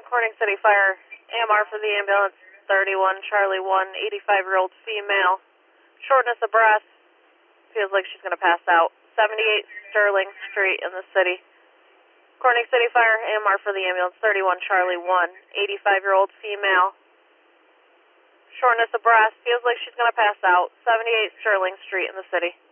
Corning City Fire, AMR for the ambulance, 31 Charlie 1, 85-year-old female. Shortness of breath, feels like she's going to pass out. 78 Sterling Street in the city. Corning City Fire, AMR for the ambulance, 31 Charlie 1, 85-year-old female. Shortness of breath, feels like she's going to pass out. 78 Sterling Street in the city.